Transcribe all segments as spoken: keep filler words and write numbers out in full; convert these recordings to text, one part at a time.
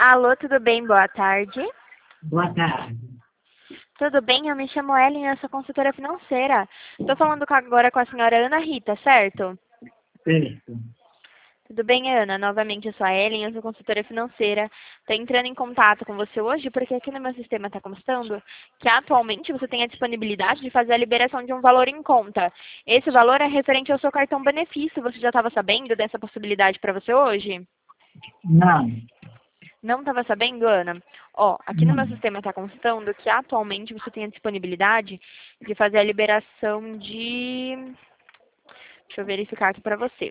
Alô, tudo bem? Boa tarde. Boa tarde. Tudo bem? Eu me chamo Ellen, eu sou consultora financeira. Estou falando com- agora com a senhora Ana Rita, certo? Certo. Tudo bem, Ana? Novamente, eu sou a Ellen, eu sou consultora financeira. Estou entrando em contato com você hoje porque aqui no meu sistema está constando que atualmente você tem a disponibilidade de fazer a liberação de um valor em conta. Esse valor é referente ao seu cartão benefício. Você já estava sabendo dessa possibilidade para você hoje? Não, Não estava sabendo, Ana? Ó, aqui no meu não. sistema está constando que atualmente você tem a disponibilidade de fazer a liberação de... Deixa eu verificar aqui para você.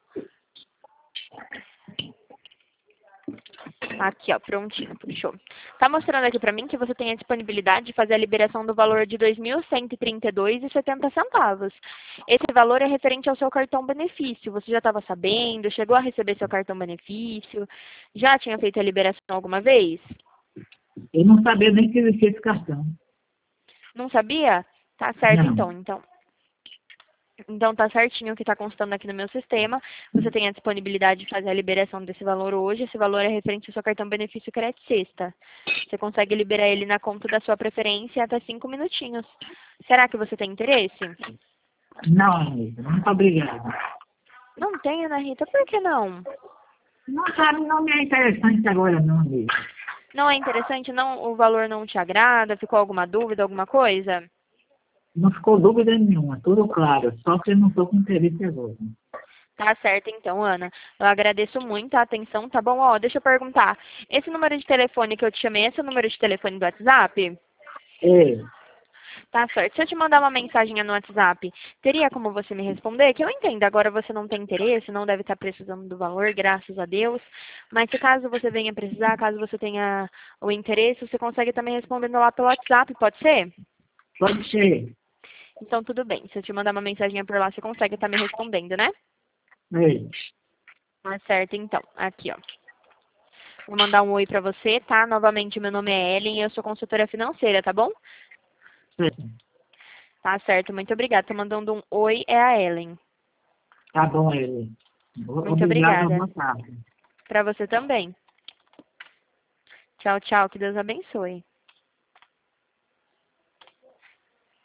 Aqui, ó, prontinho, puxou. Tá mostrando aqui para mim que você tem a disponibilidade de fazer a liberação do valor de dois mil cento e trinta e dois reais e setenta centavos. Esse valor é referente ao seu cartão benefício. Você já estava sabendo? Chegou a receber seu cartão benefício? Já tinha feito a liberação alguma vez? Eu não sabia nem que existia esse cartão. Não sabia? Tá certo, Não. então. Então, então tá certinho o que está constando aqui no meu sistema. Você tem a disponibilidade de fazer a liberação desse valor hoje. Esse valor é referente ao seu cartão benefício crédito sexta. Você consegue liberar ele na conta da sua preferência em até cinco minutinhos. Será que você tem interesse? Não, amiga. Muito obrigado. Não tem, Ana Rita. Por que não? Não, sabe, não me é interessante agora não, amiga. Não é interessante? Não, o valor não te agrada? Ficou alguma dúvida, alguma coisa? Não ficou dúvida nenhuma, tudo claro. Só que eu não estou com interesse agora. Tá certo, então, Ana. Eu agradeço muito a atenção, tá bom? Ó, deixa eu perguntar. Esse número de telefone que eu te chamei, esse é o número de telefone do WhatsApp? É, Tá certo. Se eu te mandar uma mensagem no WhatsApp, teria como você me responder? Que eu entendo, agora você não tem interesse, não deve estar precisando do valor, graças a Deus. Mas se caso você venha precisar, caso você tenha o interesse, você consegue também respondendo lá pelo WhatsApp, pode ser? pode ser. Então tudo bem. Se eu te mandar uma mensagem por lá, você consegue estar me respondendo, né? É, Tá certo, então. Aqui, ó. Vou mandar um oi pra você, tá? Novamente, meu nome é Ellen e eu sou consultora financeira, tá bom? certo. Tá certo, muito obrigada. Tô mandando um oi, é a Ellen. Tá bom, ele. Muito Obrigado, obrigada. boa tarde. Pra você também. Tchau, tchau. Que Deus abençoe.